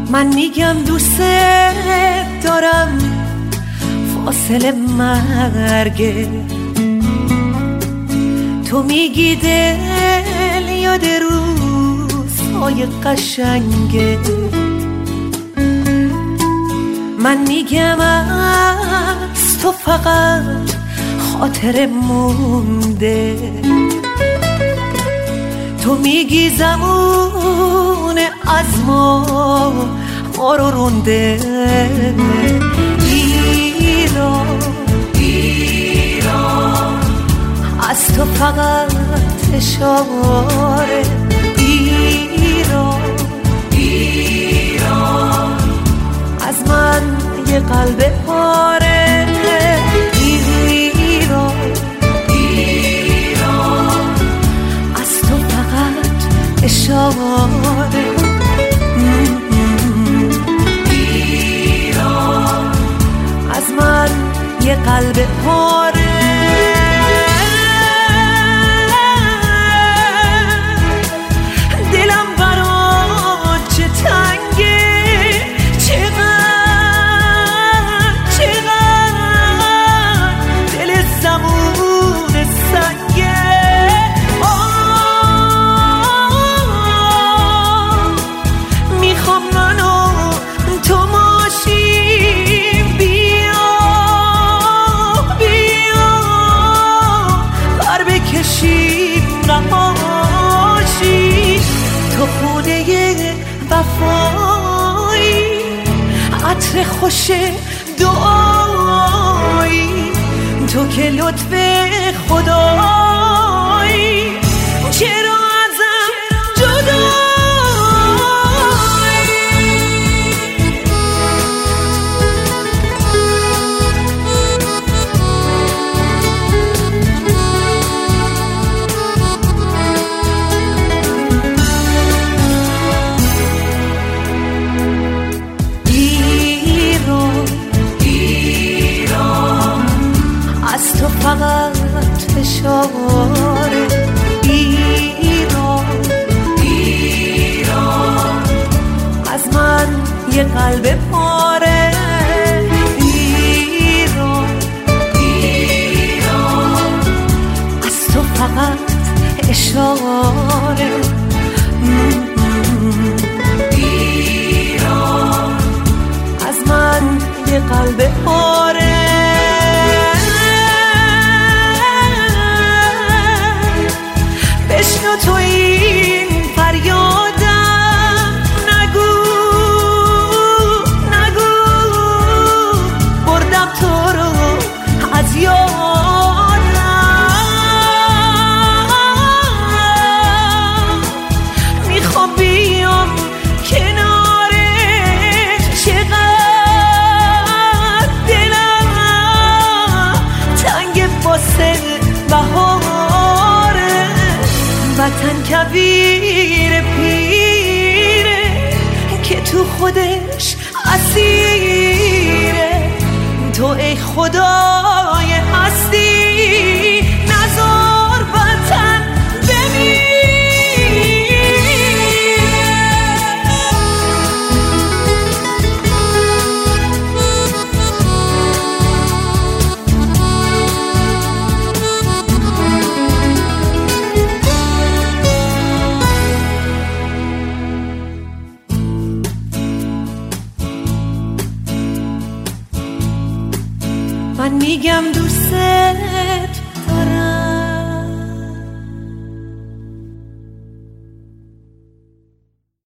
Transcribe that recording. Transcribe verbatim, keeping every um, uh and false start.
من میگم دوست دارم فاصله مرگه، تو میگی دل یاد روزهای قشنگه، من میگم از تو فقط خاطر مونده، تو میگی زمون از ما ما رو رونده. ایران ایران از تو فقط اشاره، ایران ایران از من یه قلب پاره، ایران ایران از تو فقط اشاره، ایران از من یه قلب پاره. وفایی عطر خوش دعایی، تو که لطف خدایی، چرا ازم جدایی؟ تو فقط اشاره، ایران ایران از من یه قلب پاره، ایران ایران از تو فقط اشاره، ایران از من یه قلب پاره. بشنو تو این فریادم، نگو نگو بردم تو رو از یادم، میخوام بیام کنارت، چقدر دلم تنگ واسه بهار، وطن کبیر پیره که تو خودش اسیره، تو ای خدای هستی نذار وطن بمیره. من میگم دوست